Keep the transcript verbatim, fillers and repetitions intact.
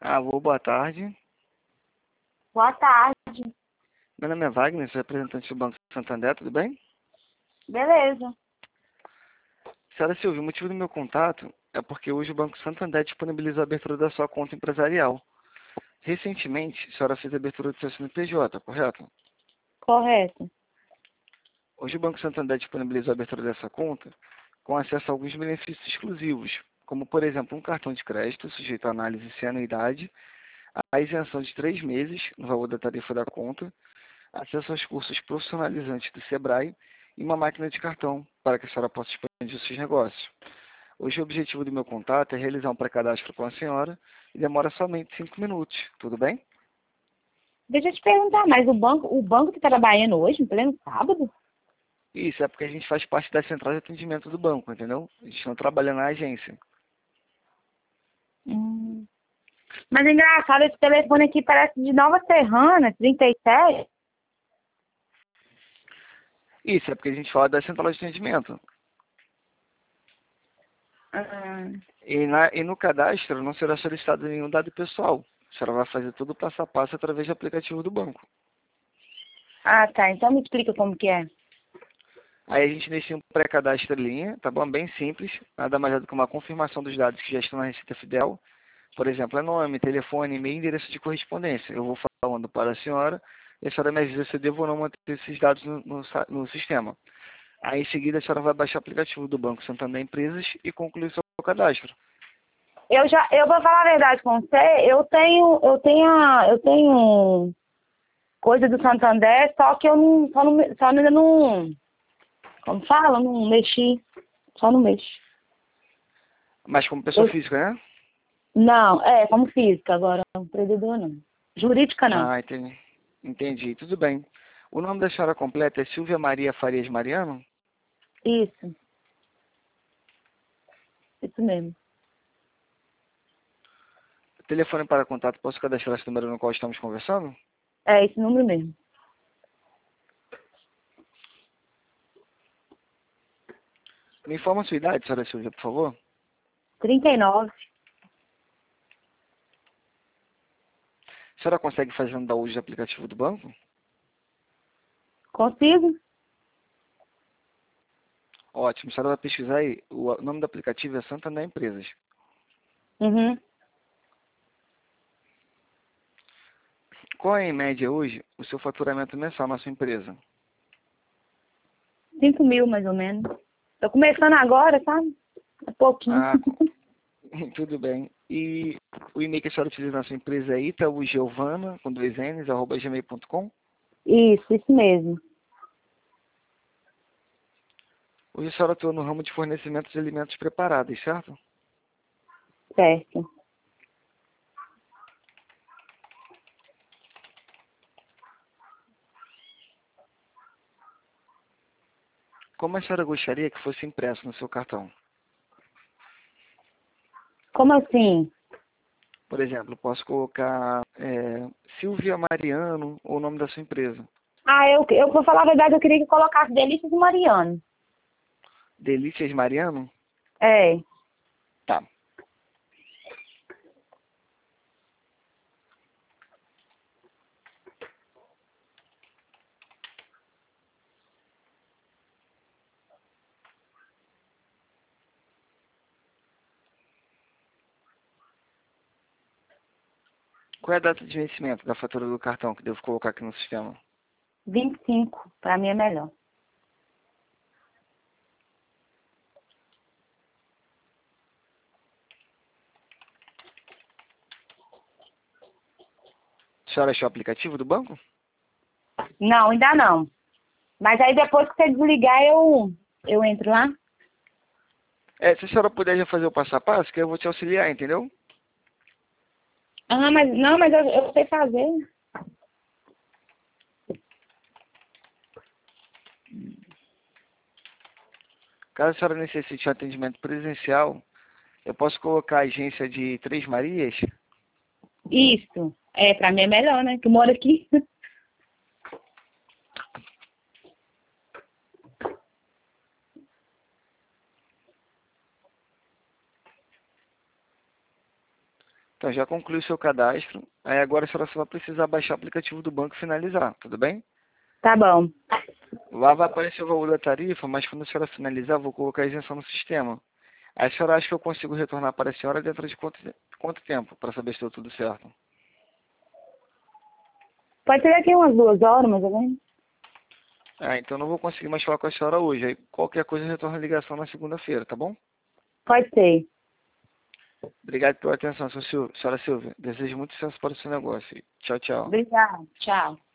Alô, boa tarde. Boa tarde. Meu nome é Wagner, sou representante do Banco Santander, tudo bem? Beleza. Senhora Silvia, o motivo do meu contato é porque hoje o Banco Santander disponibilizou a abertura da sua conta empresarial. Recentemente, a senhora fez a abertura do seu C N P J, correto? Correto. Hoje o Banco Santander disponibilizou a abertura dessa conta com acesso a alguns benefícios exclusivos, como, por exemplo, um cartão de crédito sujeito à análise sem anuidade, a isenção de três meses no valor da tarifa da conta, acesso aos cursos profissionalizantes do Sebrae e uma máquina de cartão para que a senhora possa expandir os seus negócios. Hoje o objetivo do meu contato é realizar um pré-cadastro com a senhora e demora somente cinco minutos, tudo bem? Deixa eu te perguntar, mas o banco, o banco está trabalhando hoje, em pleno sábado? Isso é porque a gente faz parte da central de atendimento do banco, entendeu? A gente não trabalha na agência. Hum. Mas é engraçado, esse telefone aqui parece de Nova Serrana, trinta e sete. Isso é porque a gente fala da central de atendimento. Ah, E, na, e no cadastro não será solicitado nenhum dado pessoal. A senhora vai fazer tudo passo a passo através do aplicativo do banco. ah, tá. Então me explica como que é. Aí a gente inicia um pré-cadastro em linha, tá bom? Bem simples. Nada mais é do que uma confirmação dos dados que já estão na Receita Fidel. Por exemplo, é nome, telefone, e-mail e endereço de correspondência. Eu vou falando para a senhora e a senhora me avisa se eu devo ou não manter esses dados no, no, sa- no sistema. Aí em seguida a senhora vai baixar o aplicativo do Banco Santander Empresas e concluir seu cadastro. Eu já, eu vou falar a verdade com você, eu tenho, eu tenho, a- eu tenho coisa do Santander, só que eu não, só, não, só ainda não, como fala, não mexi, só não mexo. Mas como pessoa Eu, física, né? não, é, como física agora, empreendedor não. Jurídica não. Ah, entendi. Entendi. Tudo bem. O nome da senhora completa é Silvia Maria Farias Mariano? Isso, isso mesmo. Telefone para contato, posso cadastrar esse número no qual estamos conversando? É esse número mesmo. Me informa a sua idade, senhora Silvia, por favor. trinta e nove. A senhora consegue fazer um uso do aplicativo do banco? Consigo? Ótimo. A senhora vai pesquisar aí. O nome do aplicativo é Santander Empresas. Uhum. Qual é, em média, hoje, o seu faturamento mensal na sua empresa? cinco mil, mais ou menos. Tô começando agora, sabe? É pouquinho. Ah, tudo bem. E o e-mail que a senhora utiliza na sua empresa é itaúgiovana, com dois n's, arroba gmail ponto com. Isso, isso mesmo. Hoje a senhora atua no ramo de fornecimento de alimentos preparados, certo? Certo. Como a senhora gostaria que fosse impresso no seu cartão? Como assim? Por exemplo, posso colocar é, Silvia Mariano ou o nome da sua empresa. Ah, eu, eu vou falar a verdade, eu queria que colocasse Delícias do Mariano. Delícias Mariano? É. Tá. Qual é a data de vencimento da fatura do cartão que devo colocar aqui no sistema? vinte e cinco, pra mim é melhor. A senhora achou o aplicativo do banco? Não, ainda não. Mas aí depois que você desligar, eu, eu entro lá. É, se a senhora puder já fazer o passo a passo, que eu vou te auxiliar, entendeu? Ah, mas não, mas eu, eu sei fazer. Caso a senhora necessite um atendimento presencial, eu posso colocar a agência de Três Marias? Isso. É, pra mim é melhor, né? Que eu moro aqui. Então Então, já concluí o seu cadastro. Aí agora a senhora só vai precisar baixar o aplicativo do banco e finalizar, tudo bem? Tá bom. Lá vai aparecer o valor da tarifa, mas quando a senhora finalizar, eu vou colocar a isenção no sistema. Aí a senhora acha que eu consigo retornar para a senhora dentro de quanto, quanto tempo, para saber se deu tudo certo? Pode ser daqui umas duas horas, mais ou menos. Ah, então não vou conseguir mais falar com a senhora hoje. Aí qualquer coisa retorna a ligação na segunda-feira, tá bom? Pode ser. Obrigado pela atenção, senhor Sil- senhora Silvia. Desejo muito sucesso para o seu negócio. Tchau, tchau. Obrigada. Tchau.